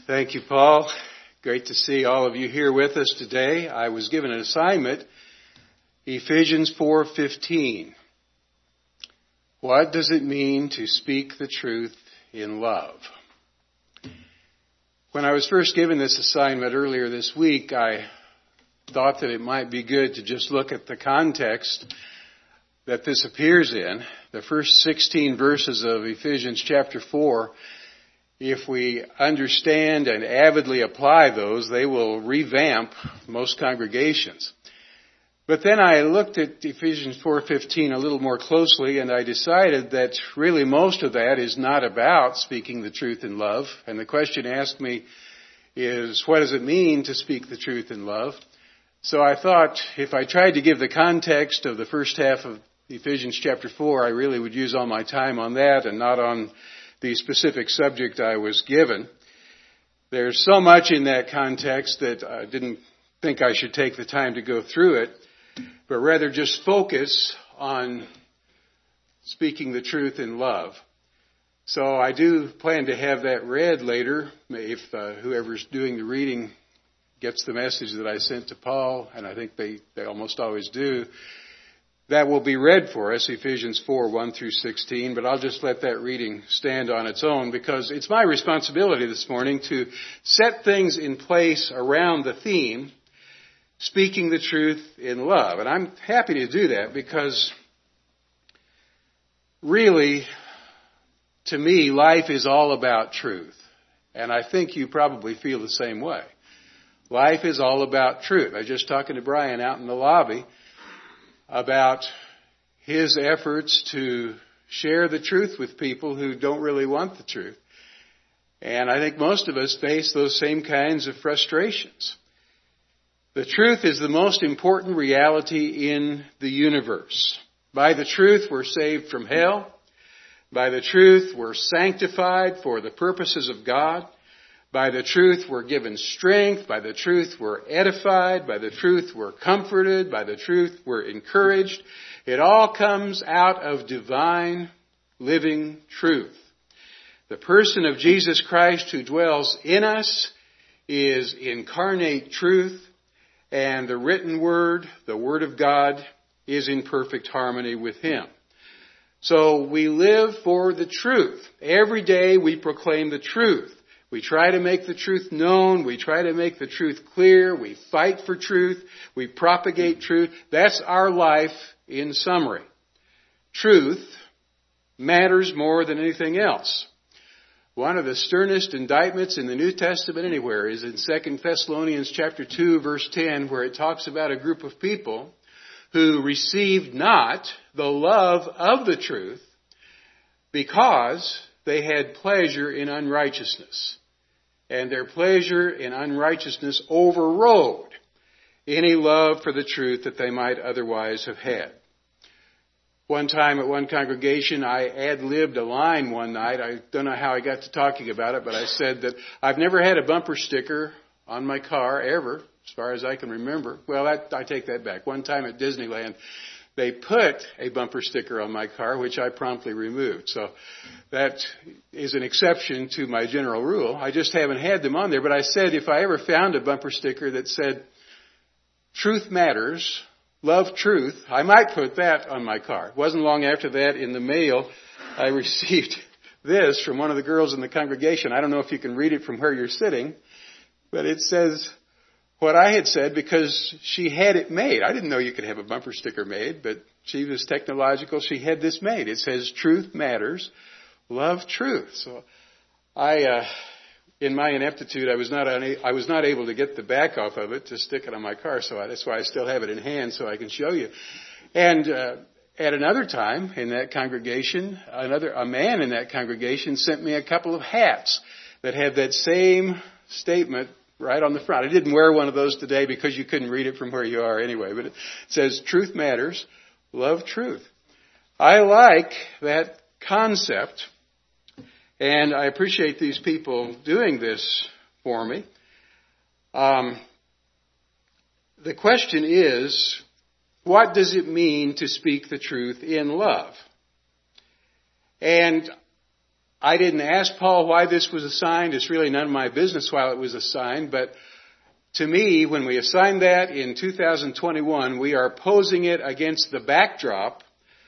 Thank you, Paul. Great to see all of you here with us today. I was given an assignment, Ephesians 4:15. What does it mean to speak the truth in love? When I was first given this assignment earlier this week, I thought that it might be good to just look at the context that this appears in. The first 16 verses of Ephesians chapter 4, if we understand and avidly apply those, they will revamp most congregations. But then I looked at Ephesians 4:15 a little more closely, and I decided that really most of that is not about speaking the truth in love. And the question asked me is, what does it mean to speak the truth in love? So I thought if I tried to give the context of the first half of Ephesians chapter 4, I really would use all my time on that and not on the specific subject I was given. There's so much in that context that I didn't think I should take the time to go through it, but rather just focus on speaking the truth in love. So I do plan to have that read later, if whoever's doing the reading gets the message that I sent to Paul, and I think they almost always do. That will be read for us, Ephesians 4:1-16, but I'll just let that reading stand on its own because it's my responsibility this morning to set things in place around the theme, speaking the truth in love. And I'm happy to do that because really, to me, life is all about truth. And I think you probably feel the same way. Life is all about truth. I was just talking to Brian out in the lobby about his efforts to share the truth with people who don't really want the truth. And I think most of us face those same kinds of frustrations. The truth is the most important reality in the universe. By the truth, we're saved from hell. By the truth, we're sanctified for the purposes of God. By the truth, we're given strength. By the truth, we're edified. By the truth, we're comforted. By the truth, we're encouraged. It all comes out of divine, living truth. The person of Jesus Christ who dwells in us is incarnate truth, and the written word, the Word of God, is in perfect harmony with Him. So we live for the truth. Every day we proclaim the truth. We try to make the truth known. We try to make the truth clear. We fight for truth. We propagate truth. That's our life in summary. Truth matters more than anything else. One of the sternest indictments in the New Testament anywhere is in 2 Thessalonians chapter 2, verse 10, where it talks about a group of people who received not the love of the truth because they had pleasure in unrighteousness, and their pleasure in unrighteousness overrode any love for the truth that they might otherwise have had. One time at one congregation, I ad-libbed a line one night. I don't know how I got to talking about it, but I said that I've never had a bumper sticker on my car ever, as far as I can remember. Well, I take that back. One time at Disneyland, they put a bumper sticker on my car, which I promptly removed. So that is an exception to my general rule. I just haven't had them on there. But I said if I ever found a bumper sticker that said, "Truth matters, love truth," I might put that on my car. It wasn't long after that in the mail, I received this from one of the girls in the congregation. I don't know if you can read it from where you're sitting, but it says what I had said because she had it made. I didn't know you could have a bumper sticker made, but she was technological. She had this made. It says, "Truth matters, love truth." So in my ineptitude, I was not able to get the back off of it to stick it on my car. So that's why I still have it in hand so I can show you. And at another time in that congregation, a man in that congregation sent me a couple of hats that had that same statement right on the front. I didn't wear one of those today because you couldn't read it from where you are anyway, but it says, "Truth matters, love truth." I like that concept, and I appreciate these people doing this for me. The question is, what does it mean to speak the truth in love? And I didn't ask Paul why this was assigned. It's really none of my business why it was assigned. But to me, when we assigned that in 2021, we are posing it against the backdrop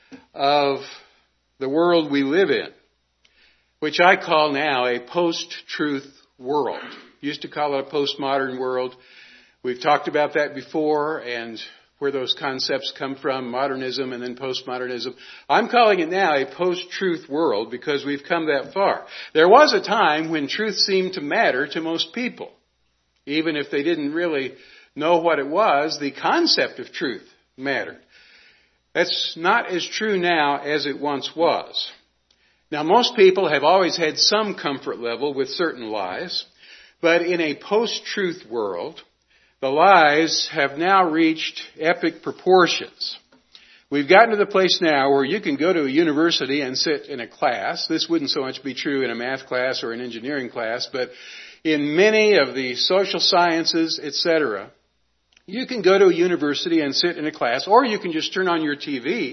of the world we live in, which I call now a post-truth world. Used to call it a postmodern world. We've talked about that before and where those concepts come from, modernism and then postmodernism. I'm calling it now a post-truth world because we've come that far. There was a time when truth seemed to matter to most people. Even if they didn't really know what it was, the concept of truth mattered. That's not as true now as it once was. Now, most people have always had some comfort level with certain lies, but in a post-truth world, the lies have now reached epic proportions. We've gotten to the place now where you can go to a university and sit in a class. This wouldn't so much be true in a math class or an engineering class, but in many of the social sciences, etc., you can go to a university and sit in a class, or you can just turn on your TV,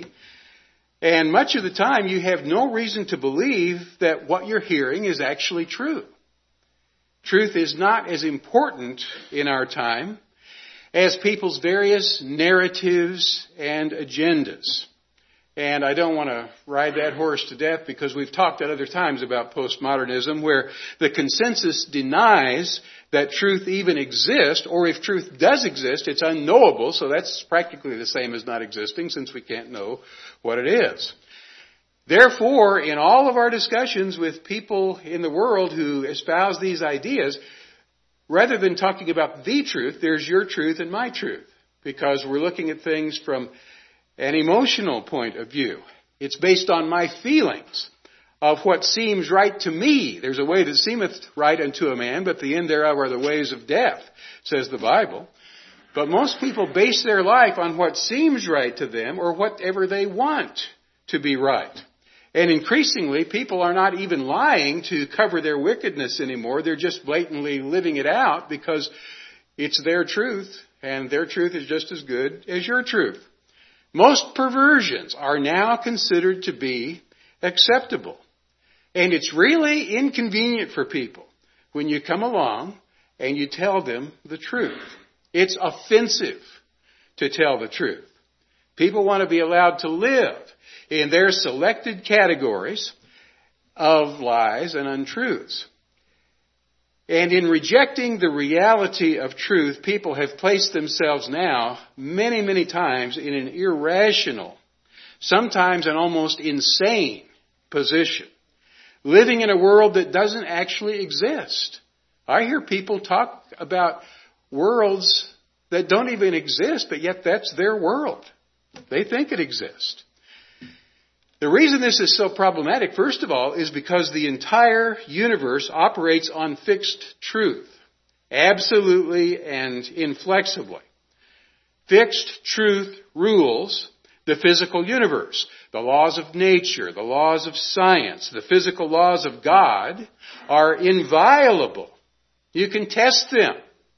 and much of the time you have no reason to believe that what you're hearing is actually true. Truth is not as important in our time as people's various narratives and agendas. And I don't want to ride that horse to death because we've talked at other times about postmodernism where the consensus denies that truth even exists, or if truth does exist, it's unknowable, so that's practically the same as not existing since we can't know what it is. Therefore, in all of our discussions with people in the world who espouse these ideas, rather than talking about the truth, there's your truth and my truth, because we're looking at things from an emotional point of view. It's based on my feelings of what seems right to me. There's a way that seemeth right unto a man, but the end thereof are the ways of death, says the Bible. But most people base their life on what seems right to them or whatever they want to be right. And increasingly, people are not even lying to cover their wickedness anymore. They're just blatantly living it out because it's their truth, and their truth is just as good as your truth. Most perversions are now considered to be acceptable. And it's really inconvenient for people when you come along and you tell them the truth. It's offensive to tell the truth. People want to be allowed to live in their selected categories of lies and untruths. And in rejecting the reality of truth, people have placed themselves now many, many times in an irrational, sometimes an almost insane position, living in a world that doesn't actually exist. I hear people talk about worlds that don't even exist, but yet that's their world. They think it exists. The reason this is so problematic, first of all, is because the entire universe operates on fixed truth, absolutely and inflexibly. Fixed truth rules the physical universe. The laws of nature, the laws of science, the physical laws of God are inviolable. You can test them.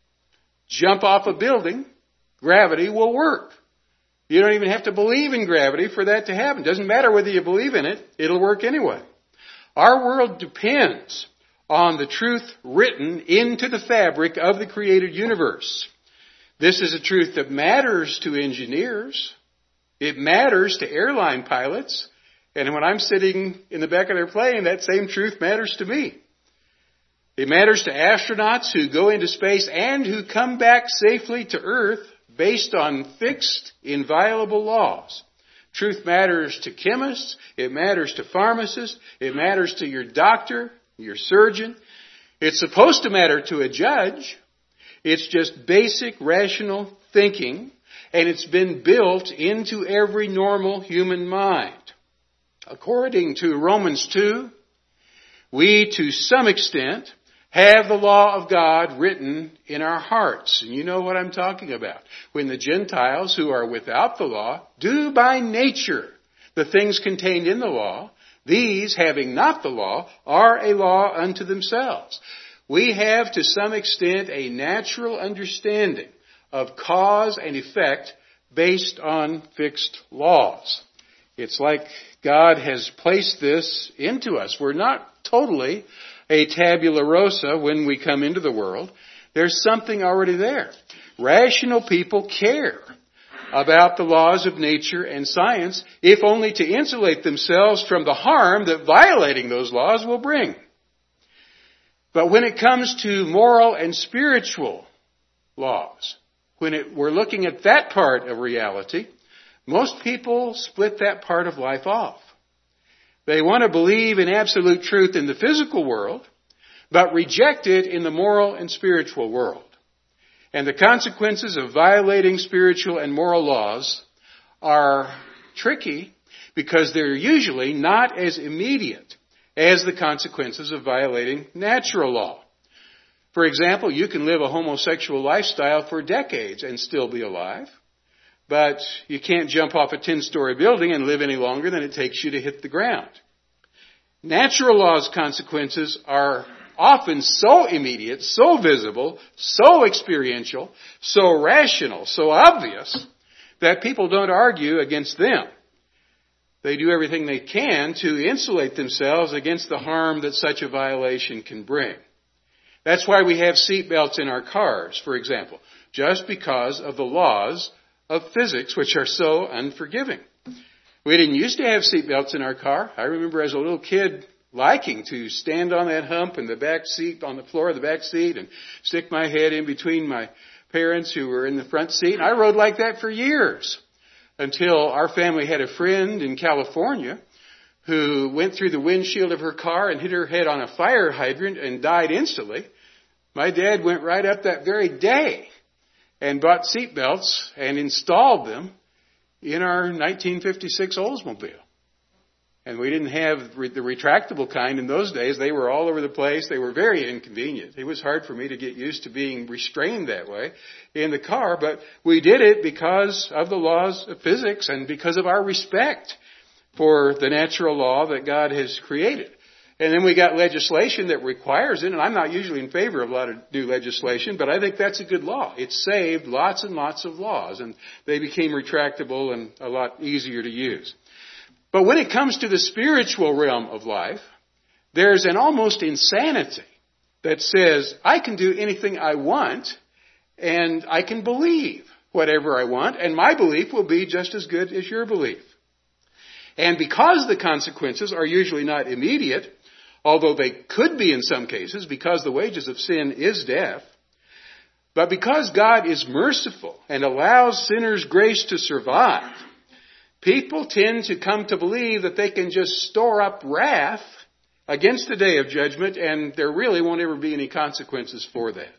Jump off a building, gravity will work. You don't even have to believe in gravity for that to happen. Doesn't matter whether you believe in it, it'll work anyway. Our world depends on the truth written into the fabric of the created universe. This is a truth that matters to engineers. It matters to airline pilots. And when I'm sitting in the back of their plane, that same truth matters to me. It matters to astronauts who go into space and who come back safely to Earth based on fixed, inviolable laws. Truth matters to chemists. It matters to pharmacists. It matters to your doctor, your surgeon. It's supposed to matter to a judge. It's just basic rational thinking, and it's been built into every normal human mind. According to Romans 2, we, to some extent, have the law of God written in our hearts. And you know what I'm talking about. When the Gentiles who are without the law do by nature the things contained in the law, these, having not the law, are a law unto themselves. We have to some extent a natural understanding of cause and effect based on fixed laws. It's like God has placed this into us. We're not totally a tabula rasa when we come into the world. There's something already there. Rational people care about the laws of nature and science, if only to insulate themselves from the harm that violating those laws will bring. But when it comes to moral and spiritual laws, we're looking at that part of reality, most people split that part of life off. They want to believe in absolute truth in the physical world, but reject it in the moral and spiritual world. And the consequences of violating spiritual and moral laws are tricky because they're usually not as immediate as the consequences of violating natural law. For example, you can live a homosexual lifestyle for decades and still be alive, but you can't jump off a 10-story building and live any longer than it takes you to hit the ground. Natural law's consequences are often so immediate, so visible, so experiential, so rational, so obvious, that people don't argue against them. They do everything they can to insulate themselves against the harm that such a violation can bring. That's why we have seatbelts in our cars, for example, just because of the laws of physics, which are so unforgiving. We didn't used to have seatbelts in our car. I remember as a little kid liking to stand on that hump in the back seat, on the floor of the back seat, and stick my head in between my parents who were in the front seat. And I rode like that for years until our family had a friend in California who went through the windshield of her car and hit her head on a fire hydrant and died instantly. My dad went right up that very day and bought seatbelts and installed them in our 1956 Oldsmobile. And we didn't have the retractable kind in those days. They were all over the place. They were very inconvenient. It was hard for me to get used to being restrained that way in the car, but we did it because of the laws of physics and because of our respect for the natural law that God has created. And then we got legislation that requires it, and I'm not usually in favor of a lot of new legislation, but I think that's a good law. It saved lots and lots of laws, and they became retractable and a lot easier to use. But when it comes to the spiritual realm of life, there's an almost insanity that says, I can do anything I want, and I can believe whatever I want, and my belief will be just as good as your belief. And because the consequences are usually not immediate, although they could be in some cases, because the wages of sin is death, but because God is merciful and allows sinners grace to survive, people tend to come to believe that they can just store up wrath against the day of judgment, and there really won't ever be any consequences for that.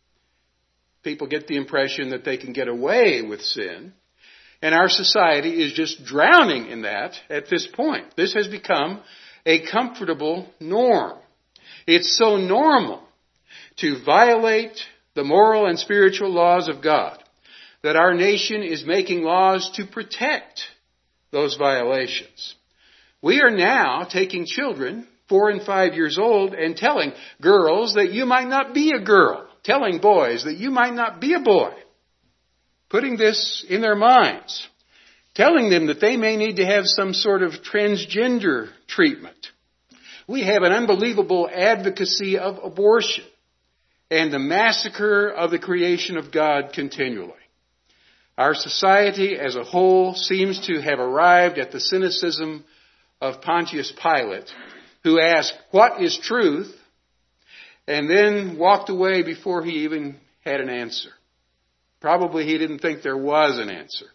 People get the impression that they can get away with sin, and our society is just drowning in that at this point. This has become a comfortable norm. It's so normal to violate the moral and spiritual laws of God that our nation is making laws to protect those violations. We are now taking children 4 and 5 years old and telling girls that you might not be a girl, telling boys that you might not be a boy, putting this in their minds, telling them that they may need to have some sort of transgender treatment. We have an unbelievable advocacy of abortion and the massacre of the creation of God continually. Our society as a whole seems to have arrived at the cynicism of Pontius Pilate, who asked, "What is truth?" and then walked away before he even had an answer. Probably he didn't think there was an answer.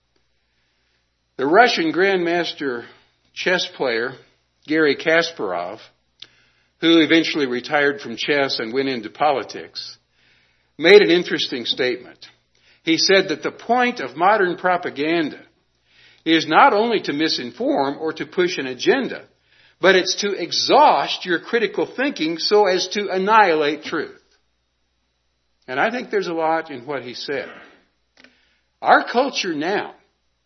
The Russian Grandmaster chess player, Garry Kasparov, who eventually retired from chess and went into politics, made an interesting statement. He said that the point of modern propaganda is not only to misinform or to push an agenda, but it's to exhaust your critical thinking so as to annihilate truth. And I think there's a lot in what he said. Our culture now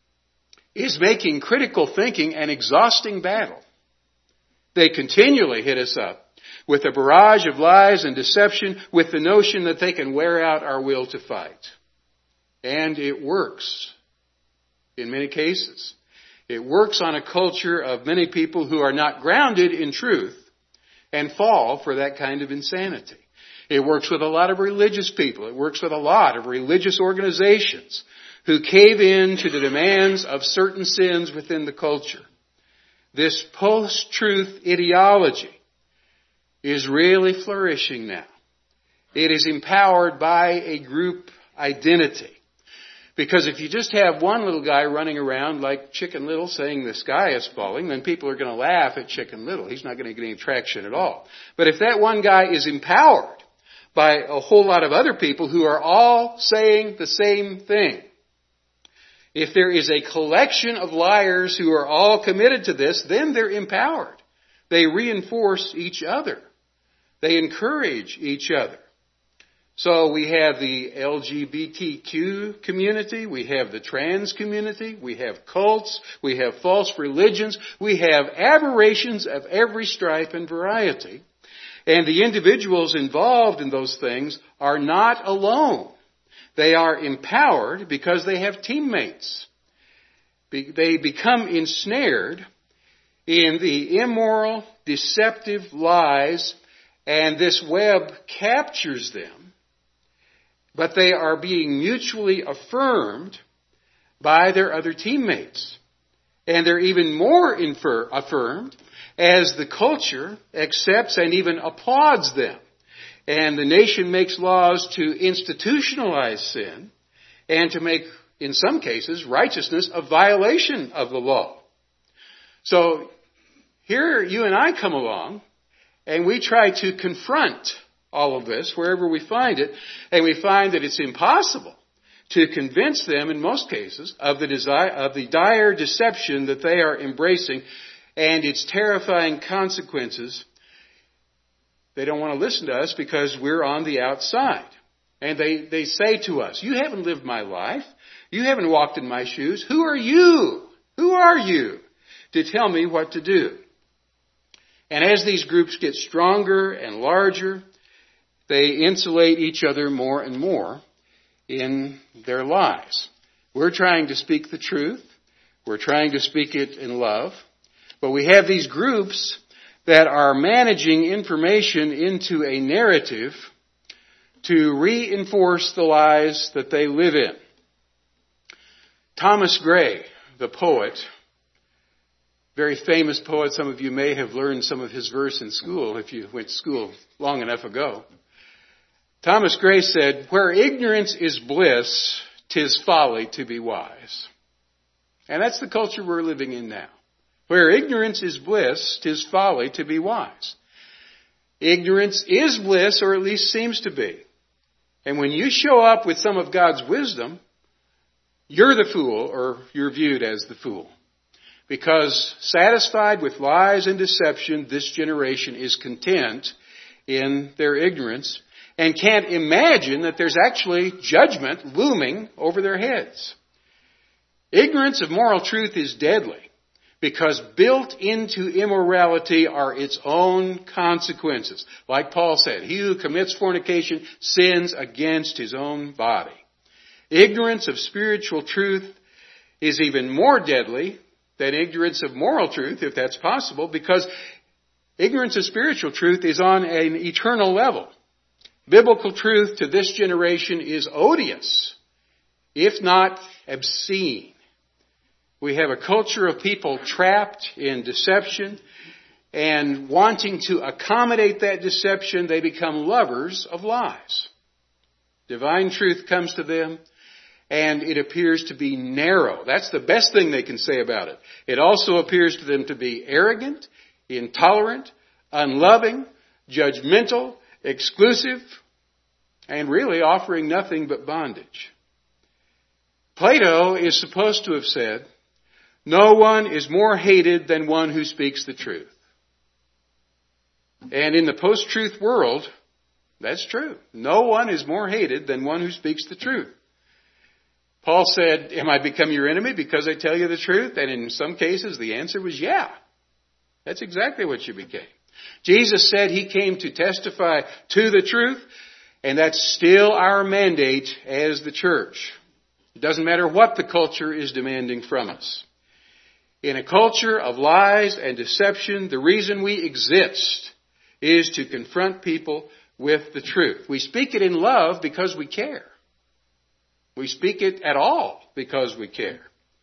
is making critical thinking an exhausting battle. They continually hit us up with a barrage of lies and deception with the notion that they can wear out our will to fight. And it works in many cases. It works on a culture of many people who are not grounded in truth and fall for that kind of insanity. It works with a lot of religious people. It works with a lot of religious organizations who cave in to the demands of certain sins within the culture. This post-truth ideology is really flourishing now. It is empowered by a group identity. Because if you just have one little guy running around like Chicken Little saying the sky is falling, then people are going to laugh at Chicken Little. He's not going to get any traction at all. But if that one guy is empowered by a whole lot of other people who are all saying the same thing, if there is a collection of liars who are all committed to this, then they're empowered. They reinforce each other. They encourage each other. So we have the LGBTQ community, we have the trans community, we have cults, we have false religions, we have aberrations of every stripe and variety. And the individuals involved in those things are not alone. They are empowered because they have teammates. They become ensnared in the immoral, deceptive lies, and this web captures them. But they are being mutually affirmed by their other teammates. And they're even more affirmed as the culture accepts and even applauds them. And the nation makes laws to institutionalize sin and to make, in some cases, righteousness a violation of the law. So here you and I come along and we try to confront all of this wherever we find it, and we find that it's impossible to convince them in most cases of the dire deception that they are embracing and its terrifying consequences. They don't want to listen to us because we're on the outside. And they say to us, "You haven't lived my life. You haven't walked in my shoes. Who are you? Who are you to tell me what to do?" And as these groups get stronger and larger, they insulate each other more and more in their lies. We're trying to speak the truth. We're trying to speak it in love. But we have these groups that are managing information into a narrative to reinforce the lies that they live in. Thomas Gray, the poet, very famous poet, some of you may have learned some of his verse in school if you went to school long enough ago. Thomas Gray said, "Where ignorance is bliss, 'tis folly to be wise." And that's the culture we're living in now. Where ignorance is bliss, 'tis folly to be wise. Ignorance is bliss, or at least seems to be. And when you show up with some of God's wisdom, you're the fool, or you're viewed as the fool. Because satisfied with lies and deception, this generation is content in their ignorance and can't imagine that there's actually judgment looming over their heads. Ignorance of moral truth is deadly because built into immorality are its own consequences. Like Paul said, he who commits fornication sins against his own body. Ignorance of spiritual truth is even more deadly than ignorance of moral truth, if that's possible, because ignorance of spiritual truth is on an eternal level. Biblical truth to this generation is odious, if not obscene. We have a culture of people trapped in deception, and wanting to accommodate that deception, they become lovers of lies. Divine truth comes to them, and it appears to be narrow. That's the best thing they can say about it. It also appears to them to be arrogant, intolerant, unloving, judgmental, exclusive, and really offering nothing but bondage. Plato is supposed to have said, "No one is more hated than one who speaks the truth." And in the post-truth world, that's true. No one is more hated than one who speaks the truth. Paul said, "Am I become your enemy because I tell you the truth?" And in some cases, the answer was yeah. That's exactly what you became. Jesus said he came to testify to the truth, and that's still our mandate as the church. It doesn't matter what the culture is demanding from us. In a culture of lies and deception, the reason we exist is to confront people with the truth. We speak it in love because we care. We speak it at all because we care.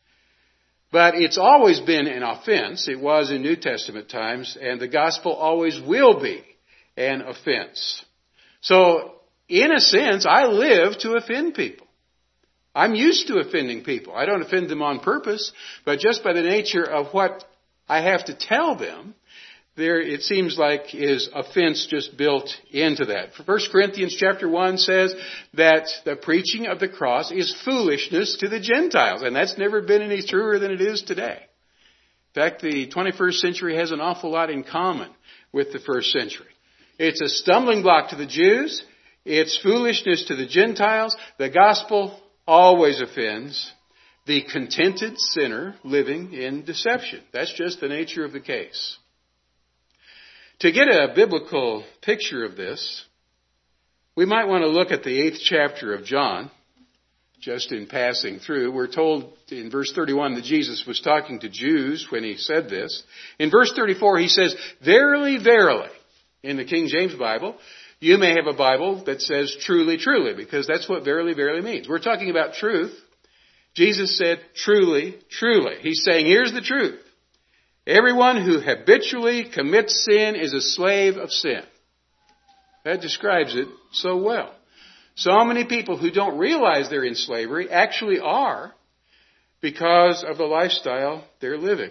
But it's always been an offense. It was in New Testament times, and the gospel always will be an offense. So, in a sense, I live to offend people. I'm used to offending people. I don't offend them on purpose, but just by the nature of what I have to tell them, there, it seems like, is offense just built into that. 1 Corinthians chapter 1 says that the preaching of the cross is foolishness to the Gentiles. And that's never been any truer than it is today. In fact, the 21st century has an awful lot in common with the first century. It's a stumbling block to the Jews. It's foolishness to the Gentiles. The gospel always offends the contented sinner living in deception. That's just the nature of the case. To get a biblical picture of this, we might want to look at the 8th chapter of John, just in passing through. We're told in verse 31 that Jesus was talking to Jews when he said this. In verse 34 he says, "Verily, verily," in the King James Bible. You may have a Bible that says "truly, truly," because that's what verily, verily means. We're talking about truth. Jesus said, "Truly, truly." He's saying, here's the truth. Everyone who habitually commits sin is a slave of sin. That describes it so well. So many people who don't realize they're in slavery actually are because of the lifestyle they're living.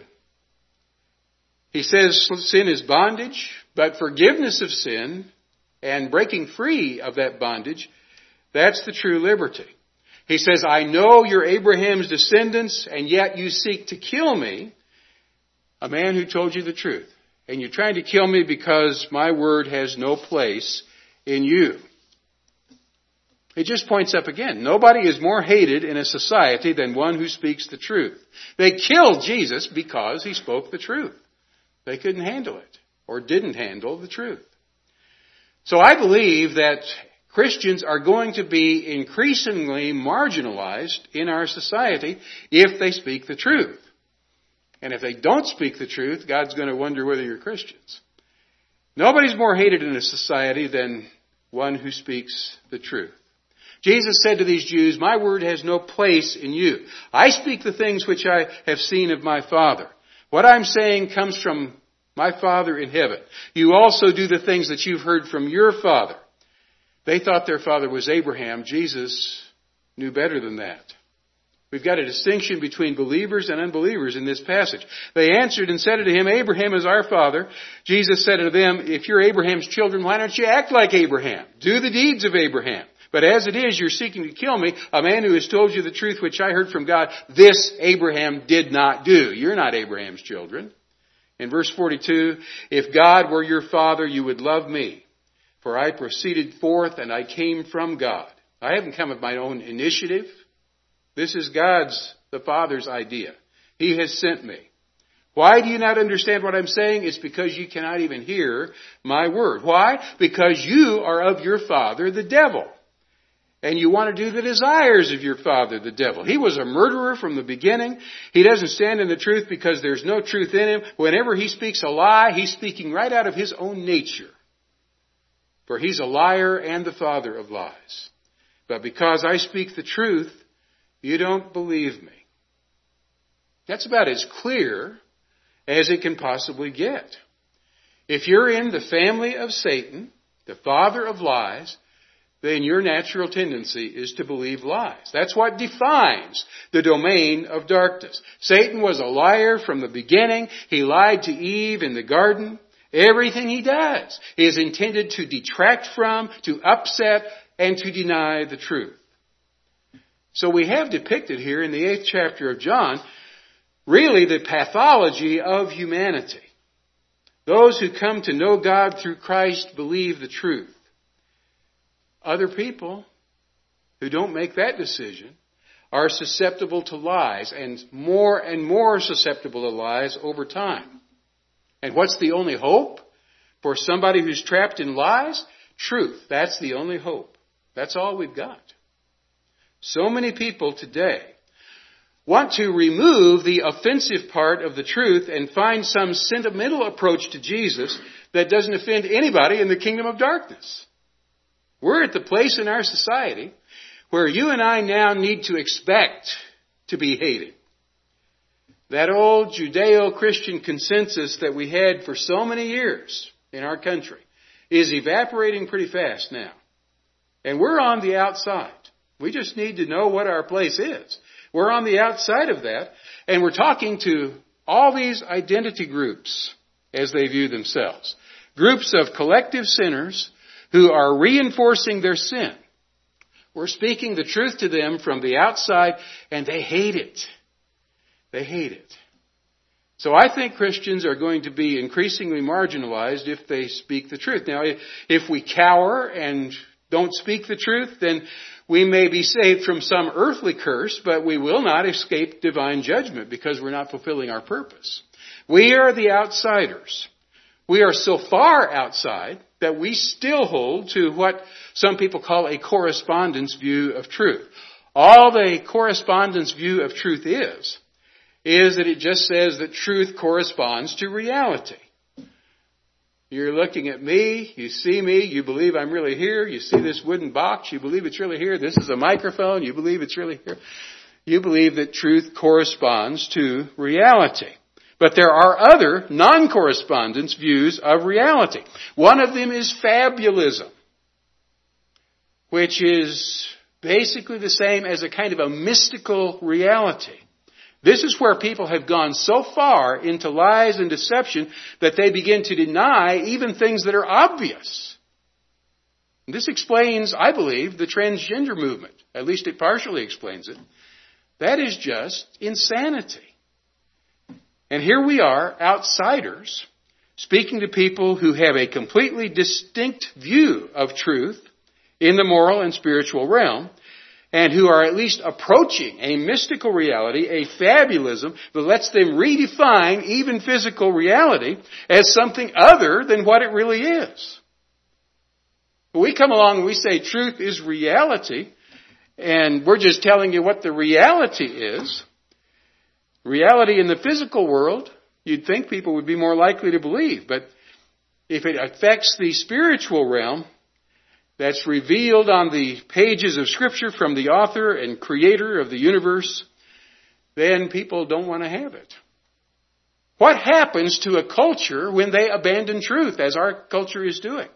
He says sin is bondage, but forgiveness of sin and breaking free of that bondage, that's the true liberty. He says, "I know you're Abraham's descendants, and yet you seek to kill me, a man who told you the truth. And you're trying to kill me because my word has no place in you." It just points up again. Nobody is more hated in a society than one who speaks the truth. They killed Jesus because he spoke the truth. They couldn't handle it, or didn't handle the truth. So I believe that Christians are going to be increasingly marginalized in our society if they speak the truth. And if they don't speak the truth, God's going to wonder whether you're Christians. Nobody's more hated in a society than one who speaks the truth. Jesus said to these Jews, "My word has no place in you. I speak the things which I have seen of my Father. What I'm saying comes from my Father in heaven. You also do the things that you've heard from your father." They thought their father was Abraham. Jesus knew better than that. We've got a distinction between believers and unbelievers in this passage. They answered and said to him, "Abraham is our father." Jesus said to them, "If you're Abraham's children, why don't you act like Abraham? Do the deeds of Abraham. But as it is, you're seeking to kill me, a man who has told you the truth which I heard from God. This Abraham did not do." You're not Abraham's children. In verse 42, "If God were your father, you would love me. For I proceeded forth and I came from God." I haven't come of my own initiative. This is God's, the Father's idea. He has sent me. Why do you not understand what I'm saying? It's because you cannot even hear my word. Why? Because you are of your father, the devil. And you want to do the desires of your father, the devil. He was a murderer from the beginning. He doesn't stand in the truth because there's no truth in him. Whenever he speaks a lie, he's speaking right out of his own nature. For he's a liar and the father of lies. But because I speak the truth, you don't believe me. That's about as clear as it can possibly get. If you're in the family of Satan, the father of lies, then your natural tendency is to believe lies. That's what defines the domain of darkness. Satan was a liar from the beginning. He lied to Eve in the garden. Everything he does is intended to detract from, to upset, and to deny the truth. So we have depicted here in the 8th chapter of John, really the pathology of humanity. Those who come to know God through Christ believe the truth. Other people who don't make that decision are susceptible to lies, and more susceptible to lies over time. And what's the only hope for somebody who's trapped in lies? Truth. That's the only hope. That's all we've got. So many people today want to remove the offensive part of the truth and find some sentimental approach to Jesus that doesn't offend anybody in the kingdom of darkness. We're at the place in our society where you and I now need to expect to be hated. That old Judeo-Christian consensus that we had for so many years in our country is evaporating pretty fast now. And we're on the outside. We just need to know what our place is. We're on the outside of that, and we're talking to all these identity groups as they view themselves. Groups of collective sinners who are reinforcing their sin. We're speaking the truth to them from the outside, and they hate it. They hate it. So I think Christians are going to be increasingly marginalized if they speak the truth. Now, if we cower and don't speak the truth, then we may be saved from some earthly curse, but we will not escape divine judgment because we're not fulfilling our purpose. We are the outsiders. We are so far outside that we still hold to what some people call a correspondence view of truth. All the correspondence view of truth is that it just says that truth corresponds to reality. You're looking at me, you see me, you believe I'm really here, you see this wooden box, you believe it's really here, this is a microphone, you believe it's really here. You believe that truth corresponds to reality. But there are other non-correspondence views of reality. One of them is fabulism, which is basically the same as a kind of a mystical reality. This is where people have gone so far into lies and deception that they begin to deny even things that are obvious. And this explains, I believe, the transgender movement. At least it partially explains it. That is just insanity. And here we are, outsiders, speaking to people who have a completely distinct view of truth in the moral and spiritual realm, and who are at least approaching a mystical reality, a fabulism that lets them redefine even physical reality as something other than what it really is. We come along and we say truth is reality, and we're just telling you what the reality is. Reality in the physical world, you'd think people would be more likely to believe, but if it affects the spiritual realm, that's revealed on the pages of Scripture from the author and creator of the universe, then people don't want to have it. What happens to a culture when they abandon truth, as our culture is doing?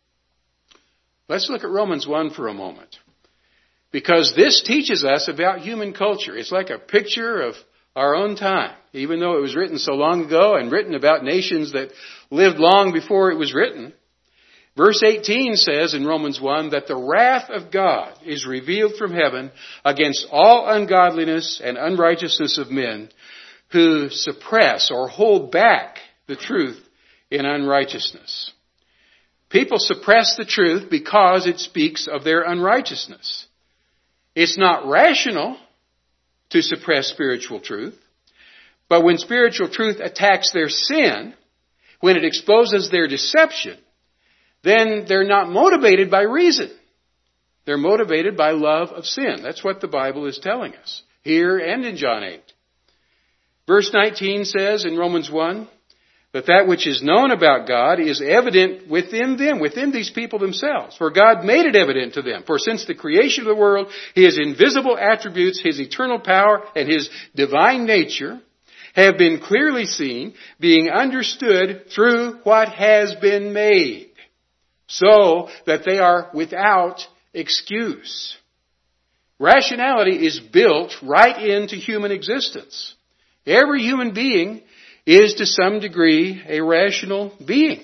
Let's look at Romans 1 for a moment. Because this teaches us about human culture. It's like a picture of our own time, even though it was written so long ago and written about nations that lived long before it was written. Verse 18 says in Romans 1 that the wrath of God is revealed from heaven against all ungodliness and unrighteousness of men who suppress or hold back the truth in unrighteousness. People suppress the truth because it speaks of their unrighteousness. It's not rational to suppress spiritual truth, but when spiritual truth attacks their sin, when it exposes their deception, then they're not motivated by reason. They're motivated by love of sin. That's what the Bible is telling us, here and in John 8. Verse 19 says in Romans 1, that which is known about God is evident within them, within these people themselves. For God made it evident to them. For since the creation of the world, His invisible attributes, His eternal power, and His divine nature have been clearly seen, being understood through what has been made, so that they are without excuse. Rationality is built right into human existence. Every human being is to some degree a rational being.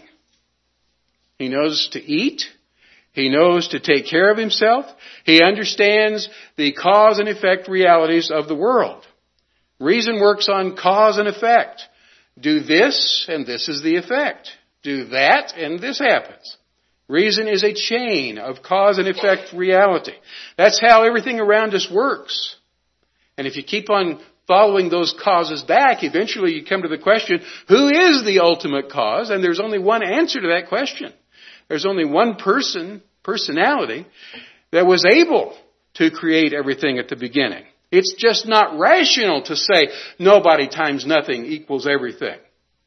He knows to eat. He knows to take care of himself. He understands the cause and effect realities of the world. Reason works on cause and effect. Do this, and this is the effect. Do that, and this happens. Reason is a chain of cause and effect reality. That's how everything around us works. And if you keep on following those causes back, eventually you come to the question, who is the ultimate cause? And there's only one answer to that question. There's only one personality, that was able to create everything at the beginning. It's just not rational to say nobody times nothing equals everything.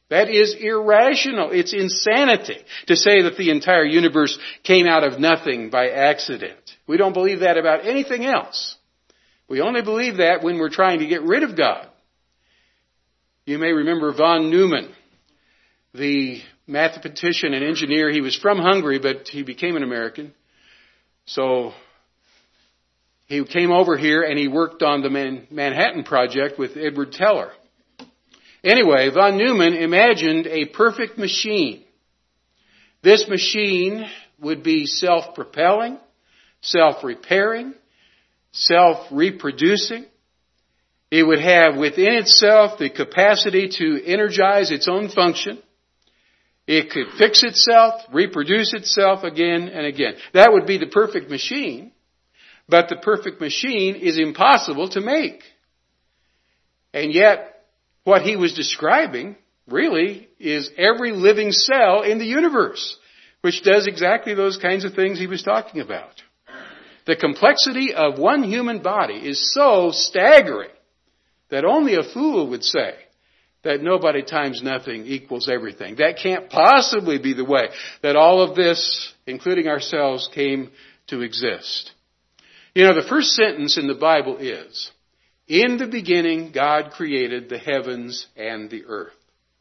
That is irrational. It's insanity to say that the entire universe came out of nothing by accident. We don't believe that about anything else. We only believe that when we're trying to get rid of God. You may remember von Neumann, the mathematician and engineer. He was from Hungary, but he became an American. So he came over here and he worked on the Manhattan Project with Edward Teller. Anyway, von Neumann imagined a perfect machine. This machine would be self-propelling, self-repairing, self-reproducing. It would have within itself the capacity to energize its own function. It could fix itself, reproduce itself again and again. That would be the perfect machine. But the perfect machine is impossible to make. And yet, what he was describing really is every living cell in the universe, which does exactly those kinds of things he was talking about. The complexity of one human body is so staggering that only a fool would say that nobody times nothing equals everything. That can't possibly be the way that all of this, including ourselves, came to exist. You know, the first sentence in the Bible is, "In the beginning, God created the heavens and the earth."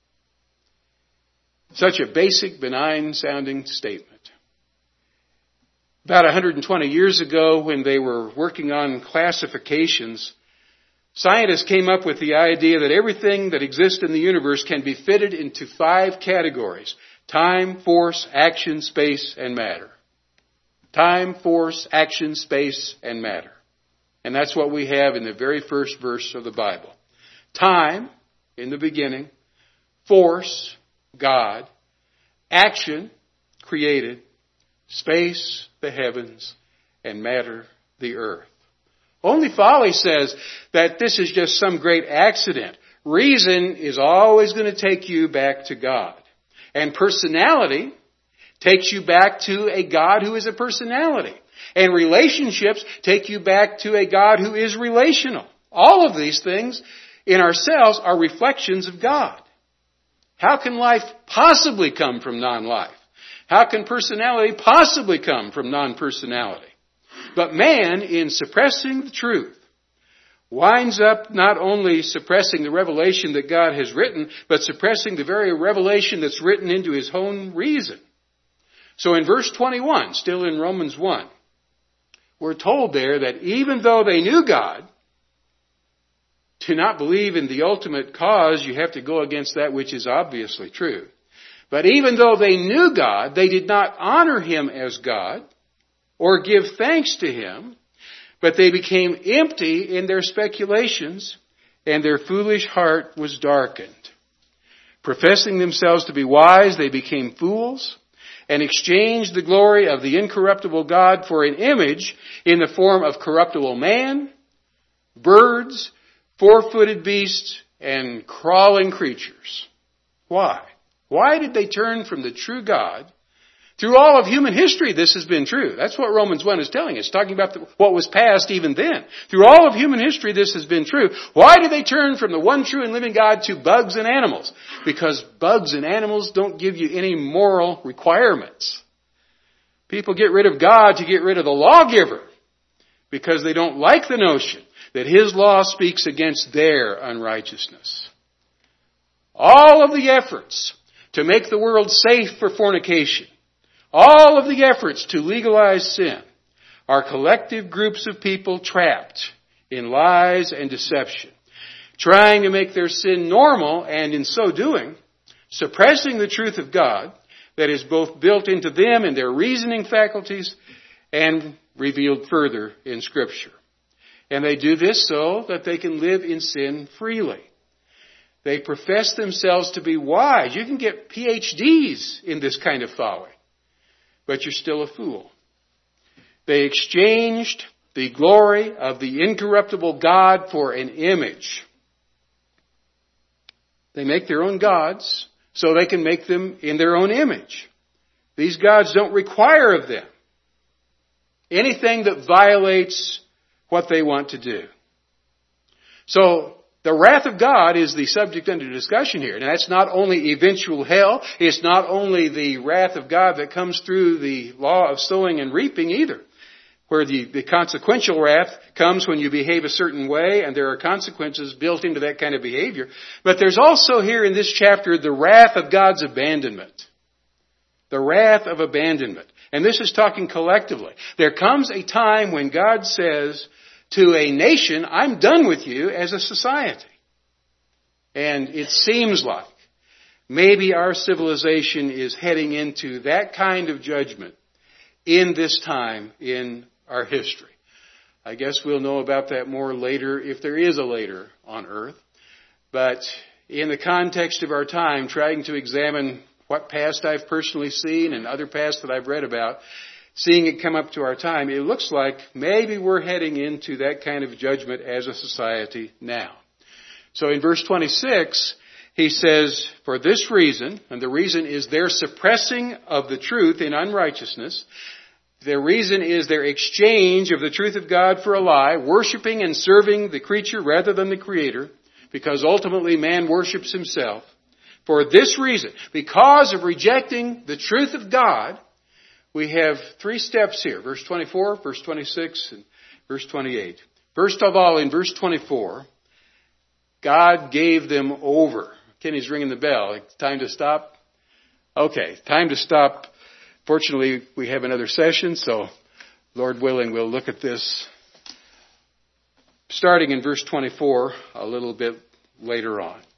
Such a basic, benign-sounding statement. About 120 years ago, when they were working on classifications, scientists came up with the idea that everything that exists in the universe can be fitted into 5 categories: time, force, action, space, and matter. Time, force, action, space, and matter. And that's what we have in the very first verse of the Bible. Time, in the beginning. Force, God. Action, created. Space, the heavens. And matter, the earth. Only folly says that this is just some great accident. Reason is always going to take you back to God. And personality takes you back to a God who is a personality. And relationships take you back to a God who is relational. All of these things in ourselves are reflections of God. How can life possibly come from non-life? How can personality possibly come from non-personality? But man, in suppressing the truth, winds up not only suppressing the revelation that God has written, but suppressing the very revelation that's written into his own reason. So in verse 21, still in Romans 1, we're told there that even though they knew God, to not believe in the ultimate cause, you have to go against that which is obviously true. But even though they knew God, they did not honor him as God or give thanks to him, but they became empty in their speculations, and their foolish heart was darkened. Professing themselves to be wise, they became fools, and exchanged the glory of the incorruptible God for an image in the form of corruptible man, birds, 4-footed beasts, and crawling creatures. Why? Why did they turn from the true God? Through all of human history, this has been true. That's what Romans 1 is telling us, talking about what was past even then. Through all of human history, this has been true. Why did they turn from the one true and living God to bugs and animals? Because bugs and animals don't give you any moral requirements. People get rid of God to get rid of the lawgiver because they don't like the notion that his law speaks against their unrighteousness. All of the efforts to make the world safe for fornication, all of the efforts to legalize sin, are collective groups of people trapped in lies and deception, trying to make their sin normal, and in so doing, suppressing the truth of God that is both built into them and their reasoning faculties and revealed further in Scripture. And they do this so that they can live in sin freely. They profess themselves to be wise. You can get PhDs in this kind of folly, but you're still a fool. They exchanged the glory of the incorruptible God for an image. They make their own gods so they can make them in their own image. These gods don't require of them anything that violates what they want to do. So the wrath of God is the subject under discussion here. And that's not only eventual hell. It's not only the wrath of God that comes through the law of sowing and reaping either, where the consequential wrath comes when you behave a certain way, and there are consequences built into that kind of behavior. But there's also here in this chapter the wrath of God's abandonment. The wrath of abandonment. And this is talking collectively. There comes a time when God says to a nation, I'm done with you as a society. And it seems like maybe our civilization is heading into that kind of judgment in this time in our history. I guess we'll know about that more later, if there is a later on earth. But in the context of our time, trying to examine what past I've personally seen and other past that I've read about, seeing it come up to our time, it looks like maybe we're heading into that kind of judgment as a society now. So in verse 26, he says, for this reason, and the reason is their suppressing of the truth in unrighteousness, the reason is their exchange of the truth of God for a lie, worshiping and serving the creature rather than the Creator, because ultimately man worships himself. For this reason, because of rejecting the truth of God, we have three steps here. Verse 24, verse 26, and verse 28. First of all, in verse 24, God gave them over. Kenny's ringing the bell. Time to stop? Okay, time to stop. Fortunately, we have another session, so Lord willing, we'll look at this starting in verse 24 a little bit later on.